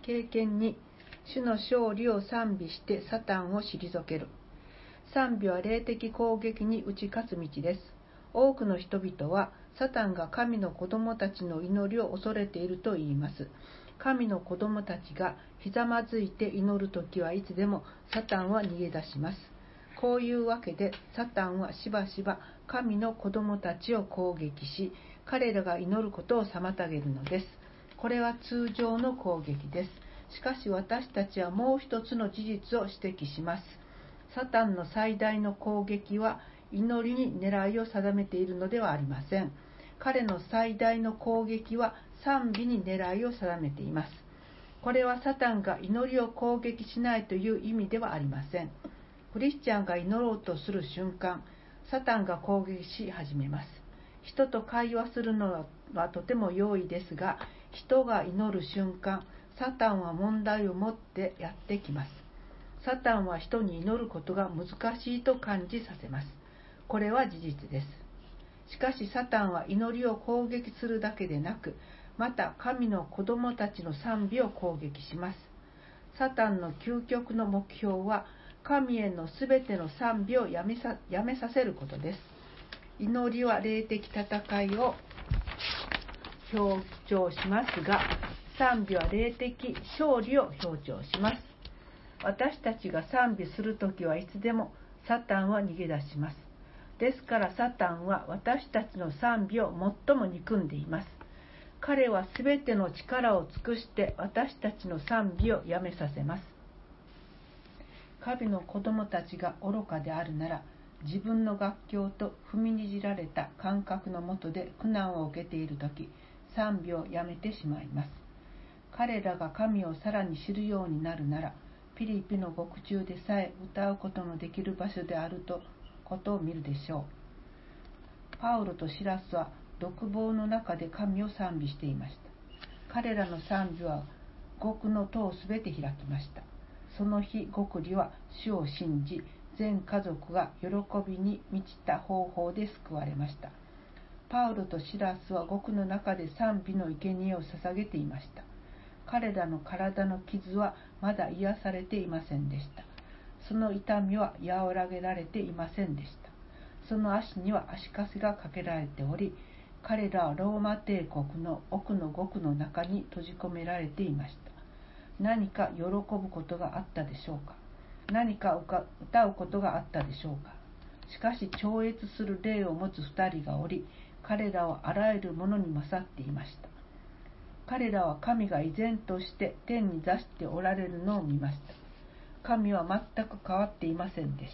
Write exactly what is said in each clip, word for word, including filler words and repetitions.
経験に、主の勝利を賛美してサタンを退ける。賛美は霊的攻撃に打ち勝つ道です。多くの人々はサタンが神の子供たちの祈りを恐れていると言います。神の子供たちがひざまずいて祈るときはいつでもサタンは逃げ出します。こういうわけでサタンはしばしば神の子供たちを攻撃し、彼らが祈ることを妨げるのです。これは通常の攻撃です。しかし私たちはもう一つの事実を指摘します。サタンの最大の攻撃は祈りに狙いを定めているのではありません。彼の最大の攻撃は賛美に狙いを定めています。これはサタンが祈りを攻撃しないという意味ではありません。クリスチャンが祈ろうとする瞬間、サタンが攻撃し始めます。人と会話するのはとても容易ですが、人が祈る瞬間、サタンは問題を持ってやってきます。サタンは人に祈ることが難しいと感じさせます。これは事実です。しかしサタンは祈りを攻撃するだけでなく、また神の子供たちの賛美を攻撃します。サタンの究極の目標は、神へのすべての賛美をやめさ、やめさせることです。祈りは霊的戦いを強調しますが、賛美は霊的勝利を強調します。私たちが賛美するときはいつでもサタンは逃げ出します。ですからサタンは私たちの賛美を最も憎んでいます。彼はすべての力を尽くして私たちの賛美をやめさせます。神の子供たちが愚かであるなら、自分の楽境と踏みにじられた感覚のもとで苦難を受けているとき、賛美をやめてしまいます。彼らが神をさらに知るようになるなら、ピリピの獄中でさえ歌うことのできる場所であるとことを見るでしょう。パウロとシラスは独房の中で神を賛美していました。彼らの賛美は獄の戸をすべて開きました。その日、獄吏は主を信じ、全家族が喜びに満ちた方法で救われました。パウロとシラスは獄の中で賛美の生贄を捧げていました。彼らの体の傷はまだ癒されていませんでした。その痛みは和らげられていませんでした。その足には足かせがかけられており、彼らはローマ帝国の奥の獄の中に閉じ込められていました。何か喜ぶことがあったでしょうか。何か歌うことがあったでしょうか。しかし超越する霊を持つ二人がおり、彼らはあらゆるものに勝っていました。彼らは神が依然として天に座しておられるのを見ました。神は全く変わっていませんでした。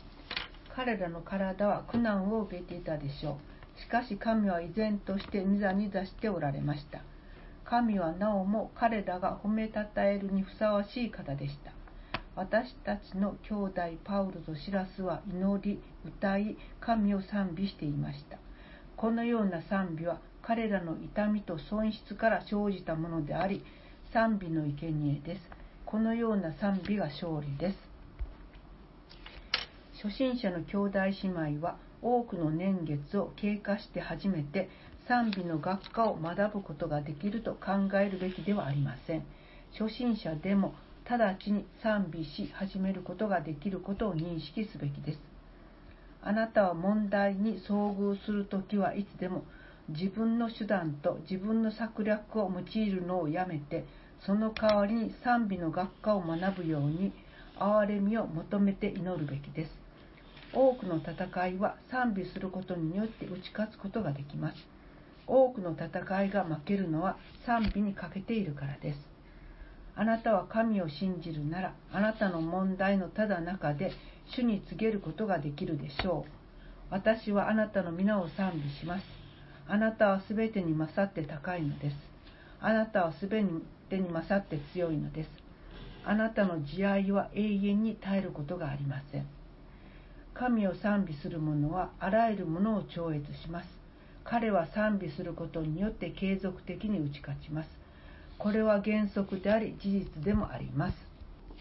彼らの体は苦難を受けていたでしょう。しかし神は依然としてに座に座しておられました。神はなおも彼らが褒めたたえるにふさわしい方でした。私たちの兄弟パウロとシラスは祈り、歌い、神を賛美していました。このような賛美は彼らの痛みと損失から生じたものであり、賛美の生贄です。このような賛美が勝利です。初心者の兄弟姉妹は多くの年月を経過して初めて賛美の学科を学ぶことができると考えるべきではありません。初心者でも直ちに賛美し始めることができることを認識すべきです。あなたは問題に遭遇するときはいつでも自分の手段と自分の策略を用いるのをやめて、その代わりに賛美の学科を学ぶように憐れみを求めて祈るべきです。多くの戦いは賛美することによって打ち勝つことができます。多くの戦いが負けるのは賛美に欠けているからです。あなたは神を信じるなら、あなたの問題のただ中で主に告げることができるでしょう。私はあなたの皆を賛美します。あなたはすべてに勝って高いのです。あなたはすべてに勝って強いのです。あなたの慈愛は永遠に絶えることがありません。神を賛美する者はあらゆるものを超越します。彼は賛美することによって継続的に打ち勝ちます。これは原則であり事実でもあります。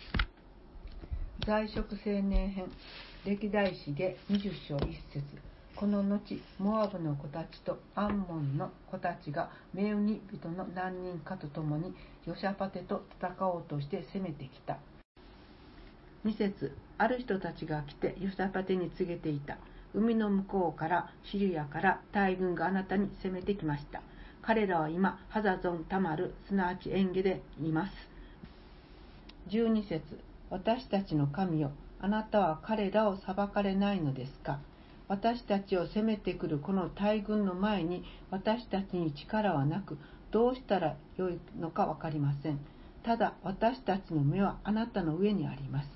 在職青年編歴代史下にじゅっ章いっ節。 この後、モアブの子たちとアンモンの子たちがメウニ人の何人かと共にヨシャパテと戦おうとして攻めてきた。に節、ある人たちが来てヨシャパテに告げていた。海の向こうからシリアから大軍があなたに攻めてきました。彼らは今ハザゾンタマル、すなわちエンゲでいます。じゅうに節、私たちの神よ、あなたは彼らを裁かれないのですか。私たちを攻めてくるこの大軍の前に私たちに力はなく、どうしたらよいのか分かりません。ただ私たちの目はあなたの上にあります。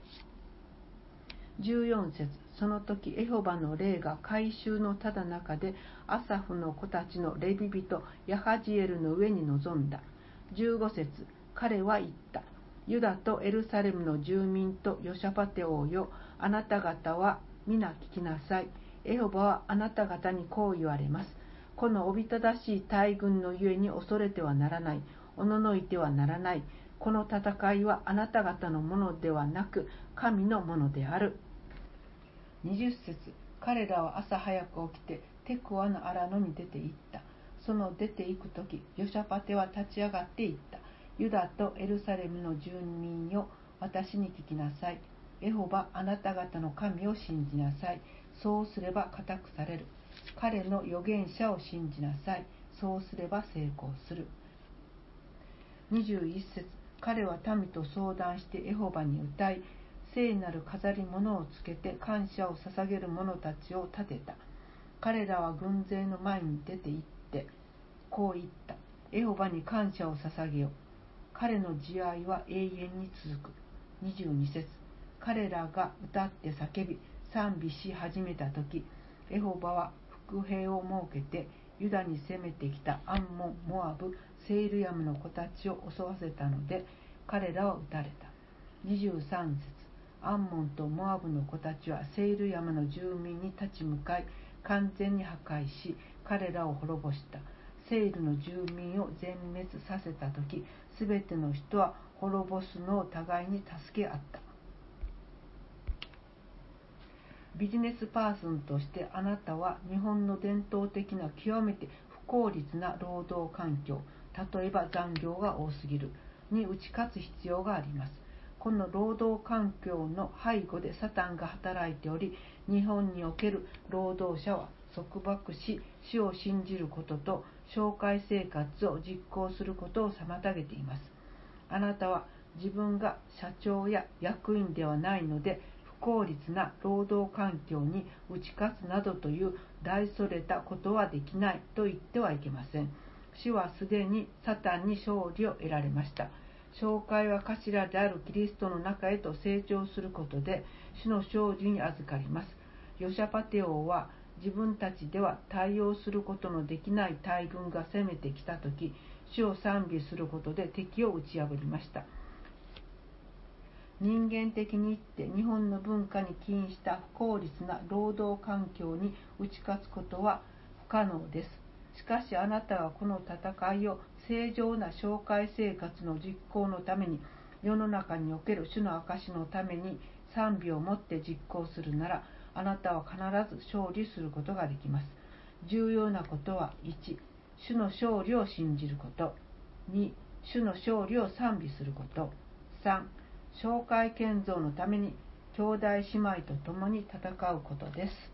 じゅうよん節、その時エホバの霊が改宗のただ中でアサフの子たちのレビ人ヤハジエルの上に臨んだ。じゅうご節、彼は言った。ユダとエルサレムの住民とヨシャパテ王よ、あなた方は皆聞きなさい。エホバはあなた方にこう言われます。このおびただしい大軍のゆえに恐れてはならない、おののいてはならない。この戦いはあなた方のものではなく神のものである。にじゅう節、彼らは朝早く起きてテコアの荒野に出て行った。その出て行くとき、ヨシャパテは立ち上がって行った。ユダとエルサレムの住民よ、私に聞きなさい。エホバ、あなた方の神を信じなさい。そうすれば固くされる。彼の預言者を信じなさい。そうすれば成功する。にじゅういち節、彼は民と相談してエホバに歌い、聖なる飾り物をつけて感謝を捧げる者たちを立てた。彼らは軍勢の前に出て行ってこう言った。エホバに感謝を捧げよ。彼の慈愛は永遠に続く。にじゅうに節、彼らが歌って叫び賛美し始めた時、エホバは伏兵を設けてユダに攻めてきたアンモン、モアブ、セイルヤムの子たちを襲わせたので彼らは撃たれた。にじゅうさん節、アンモンとモアブの子たちはセイルヤムの住民に立ち向かい完全に破壊し彼らを滅ぼした。セイルの住民を全滅させたとき、すべての人は滅ぼすのを互いに助け合った。ビジネスパーソンとしてあなたは日本の伝統的な極めて不効率な労働環境、例えば残業が多すぎるに打ち勝つ必要があります。この労働環境の背後でサタンが働いており、日本における労働者は束縛し、死を信じることと紹介生活を実行することを妨げています。あなたは自分が社長や役員ではないので、不効率な労働環境に打ち勝つなどという大それたことはできないと言ってはいけません。主はすでにサタンに勝利を得られました。紹介は頭であるキリストの中へと成長することで主の勝利に預かります。ヨシャパテ王は自分たちでは対応することのできない大軍が攻めてきたとき、主を賛美することで敵を打ち破りました。人間的に言って日本の文化に起因した不効率な労働環境に打ち勝つことは不可能です。しかしあなたはこの戦いを正常な紹介生活の実行のために、世の中における主の証のために賛美をもって実行するなら、あなたは必ず勝利することができます。重要なことは、いち、主の勝利を信じること。に、主の勝利を賛美すること。さん、紹介建造のために兄弟姉妹と共に戦うことです。